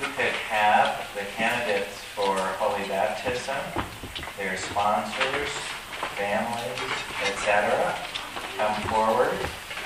could have the candidates for Holy Baptism, their sponsors, families, etc., come forward.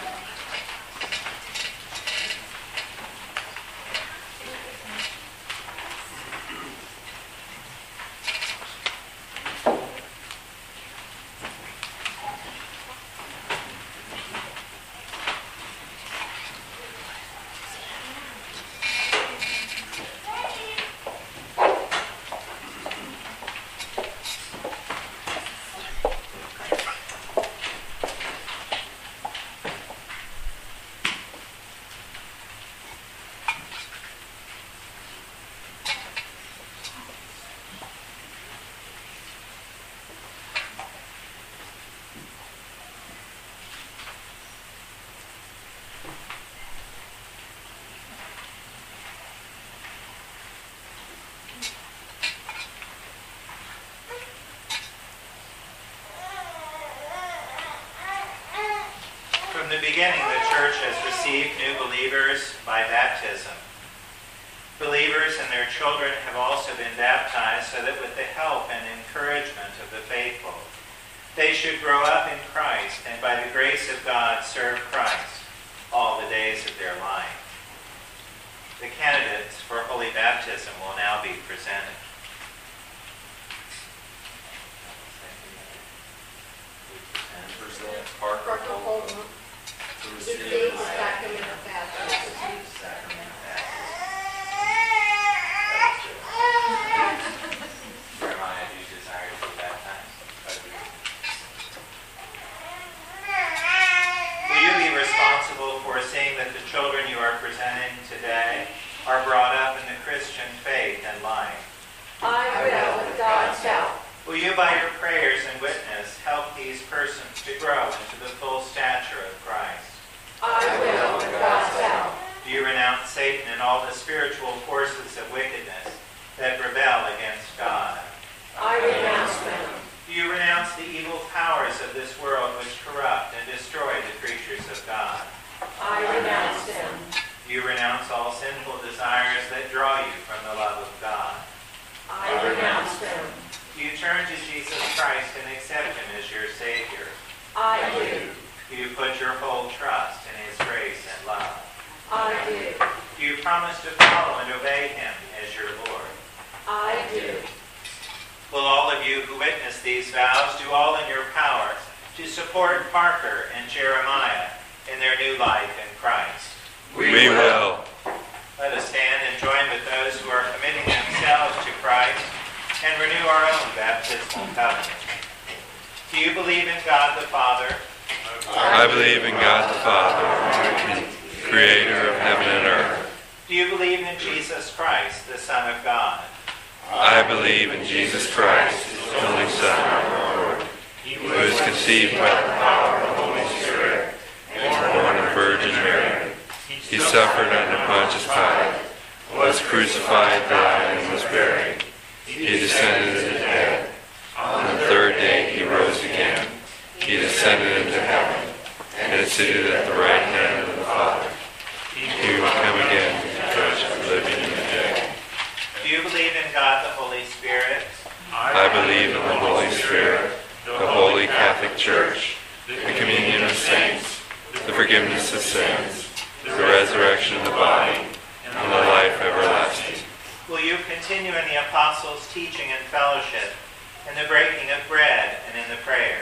From the beginning, the Church has received new believers by baptism. Believers and their children have also been baptized so that with the help and encouragement of the faithful, they should grow up in Christ and by the grace of God serve Christ all the days of their life. The candidates for Holy Baptism will now be presented. Parker Holden to receive the sacrament of baptism. Jeremiah, do you desire to be baptized? Will you be responsible for seeing that the children you are presenting today are brought up in the Christian faith and life? I will, with God's help. Will you, by your prayers and witness, help these persons to grow into the full stature of Christ? I will, with God's help. Do you renounce Satan and all the spiritual forces of wickedness that rebel against God? I renounce them. Do you renounce the evil powers of this world which corrupt and destroy the creatures of God? I renounce them. Do you renounce all sinful desires that draw you from the love of God? I renounce them. Do you turn to Jesus Christ and accept him as your Savior? I do. Do you put your whole trust in his grace and love? I do. Do you promise to follow and obey him as your Lord? I do. Will all of you who witness these vows do all in your power to support Parker and Jeremiah in their new life in Christ? We will. Let us stand and join with those who are committing themselves to Christ and renew our own baptismal covenant. Do you believe in God the Father? I believe in God the Father, creator of heaven and earth. Do you believe in Jesus Christ, the Son of God? I believe in Jesus Christ, his only Son, our Lord, who was conceived by the power of the Holy Spirit and born of Virgin Mary. He suffered under Pontius Pilate, was crucified, died, and was buried. He descended into the dead. On the third day he rose again. He descended into heaven and is seated at the right hand of the Father. He will come again to judge the living and the dead. Do you believe in God the Holy Spirit? I believe in the Holy Spirit, the Holy Catholic Church, the communion of saints, the forgiveness of sins, the resurrection of the body, and the life everlasting. Will you continue in the apostles' teaching and fellowship, in the breaking of bread and in the prayers?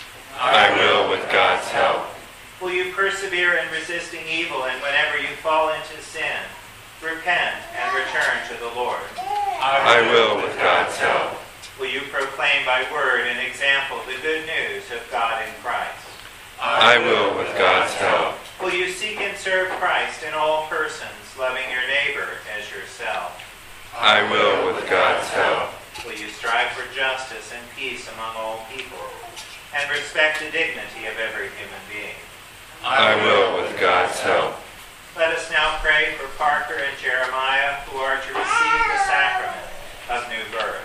I will, with God's help. Will you persevere in resisting evil, and whenever you fall into sin, repent and return to the Lord? I will, with God's help. Will you proclaim by word and example the good news of God in Christ? I will, with God's help. Will you seek and serve Christ in all persons, loving your neighbor as yourself? I will, with God's help. Will you strive for justice and peace among all people, and respect the dignity of every human being? I will, with God's help. Let us now pray for Parker and Jeremiah, who are to receive the sacrament of new birth.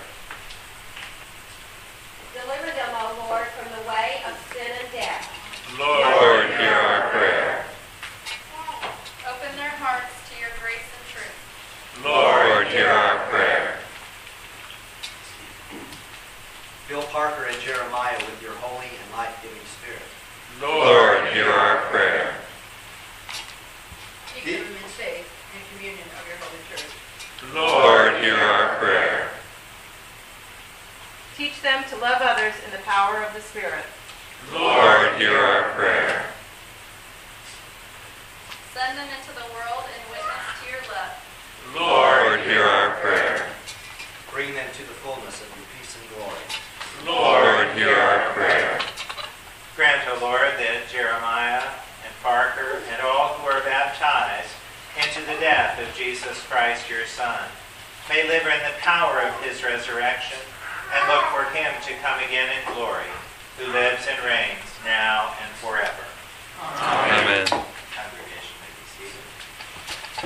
Deliver them, O Lord, from the way of sin and death. Lord, hear our prayer. Open their hearts to your grace and truth. Lord, hear our prayer. Fill Parker and Jeremiah with your holy and life-giving spirit. Lord, hear our prayer. Keep them in faith and communion of your holy church. Lord, hear our prayer. Teach them to love others in the power of the Spirit. Lord, hear our prayer. Send them into the world and witness to your love. Lord, hear our prayer. Bring them to the fullness of your peace and glory. Lord, hear our prayer. Grant, O Lord, that Jeremiah and Parker and all who are baptized into the death of Jesus Christ, your Son, may live in the power of his resurrection and look for him to come again in glory, who lives and reigns now and forever. Amen. Congregation may be seated.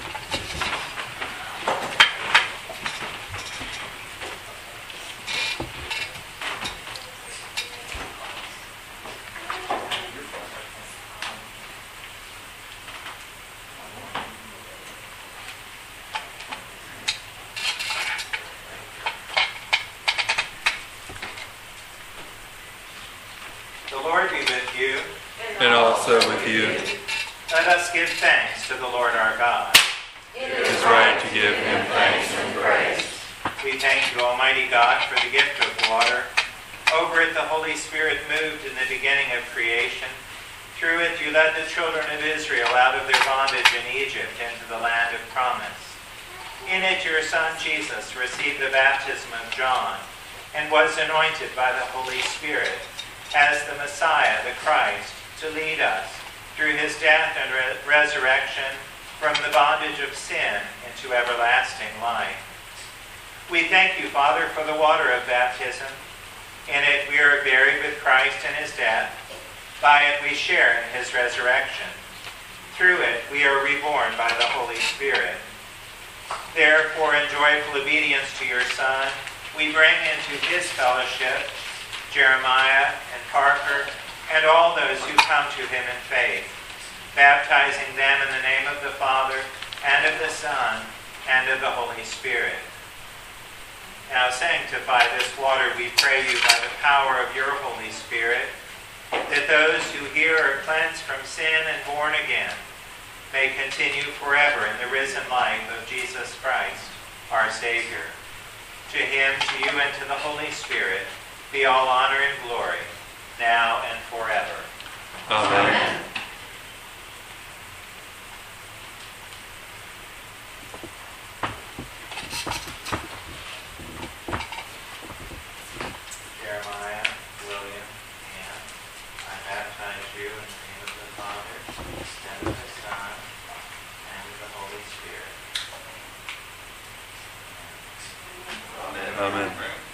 The Lord be with you. And also with you. Let us give thanks to the Lord our God. It is right to give him thanks and praise. We thank you, Almighty God, for the gift of water. Over it the Holy Spirit moved in the beginning of creation. Through it you led the children of Israel out of their bondage in Egypt into the land of promise. In it your Son Jesus received the baptism of John and was anointed by the Holy Spirit as the Messiah, the Christ, to lead us through his death and resurrection from the bondage of sin into everlasting life. We thank you, Father, for the water of baptism. In it we are buried with Christ in his death. By it we share in his resurrection. Through it we are reborn by the Holy Spirit. Therefore, in joyful obedience to your Son, we bring into his fellowship Jeremiah and Parker and all those who come to him in faith, baptizing them in the name of the Father and of the Son and of the Holy Spirit. Now sanctify this water, we pray you, by the power of your Holy Spirit, that those who here are cleansed from sin and born again may continue forever in the risen life of Jesus Christ, our Savior. To him, to you, and to the Holy Spirit be all honor and glory, now and forever. Amen. Jeremiah, William, Ann, I baptize you in the name of the Father, and of the Son, and of the Holy Spirit. Amen.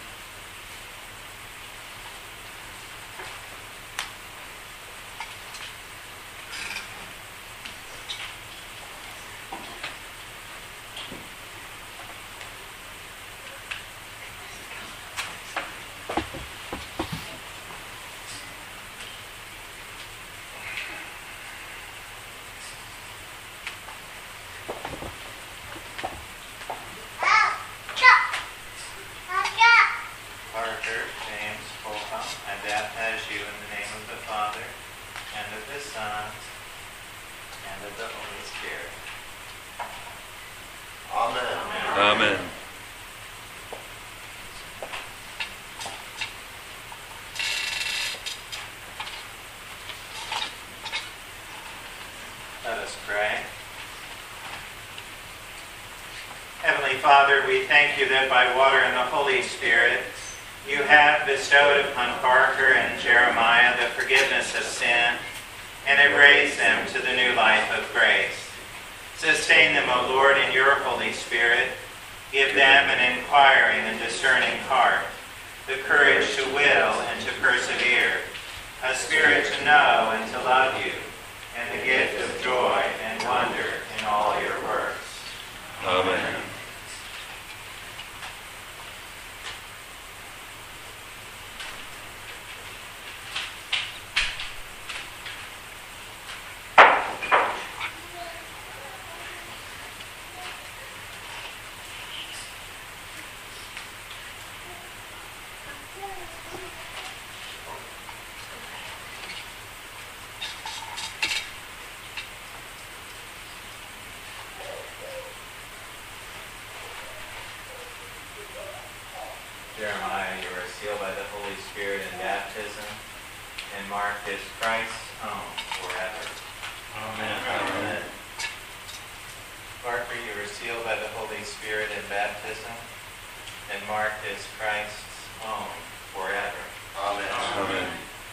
Parker, James, Fulham, I baptize you in the name of the Father, and of the Son, and of the Holy Spirit. Amen. Let us pray. Heavenly Father, we thank you that by water and the Holy Spirit, you have bestowed upon Parker and Jeremiah the forgiveness of sin and have raised them to the new life of grace. Sustain them, O Lord, in your Holy Spirit. Give them an inquiring and discerning heart, the courage to will and to persevere, a spirit to know and to love you, and the gift of joy and wonder in all your works. Amen. Jeremiah, you are sealed by the Holy Spirit in baptism and marked as Christ's own forever. Amen. Amen. Parker, you are sealed by the Holy Spirit in baptism and marked as Christ's own forever. Amen. Amen.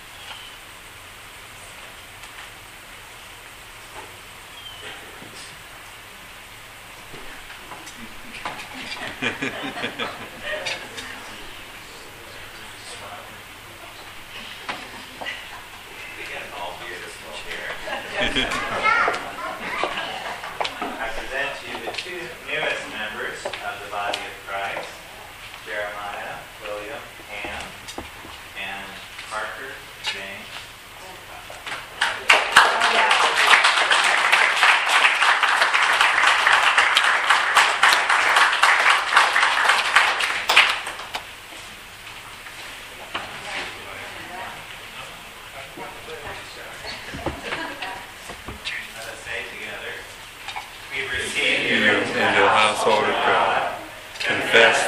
We get all beautiful chair. I present to you the two newest members of the body of Christ, Jeremiah, William, Ann, and Parker, James. Let us say together, we receive you Into the household of God. Confess